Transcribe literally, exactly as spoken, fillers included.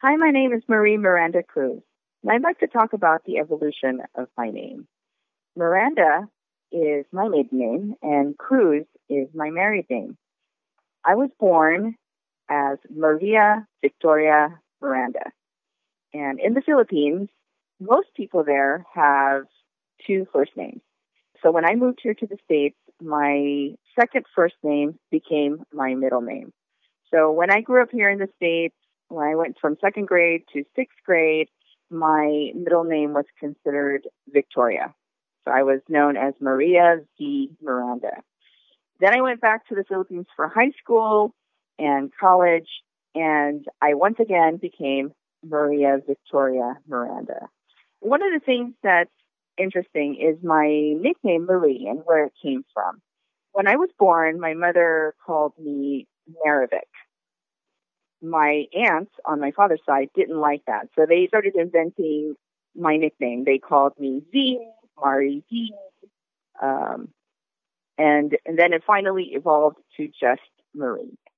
Hi, my name is Marie Miranda Cruz, and I'd like to talk about the evolution of my name. Miranda is my maiden name, and Cruz is my married name. I was born as Maria Victoria Miranda. And in the Philippines, most people there have two first names. So when I moved here to the States, my second first name became my middle name. So when I grew up here in the States, when I went from second grade to sixth grade, my middle name was considered Victoria. So I was known as Maria V. Miranda. Then I went back to the Philippines for high school and college, and I once again became Maria Victoria Miranda. One of the things that's interesting is my nickname Marie and where it came from. When I was born, my mother called me Maravik. My aunts on my father's side didn't like that, so they started inventing my nickname. They called me Z, Mari Z, um, and, and then it finally evolved to just Marie.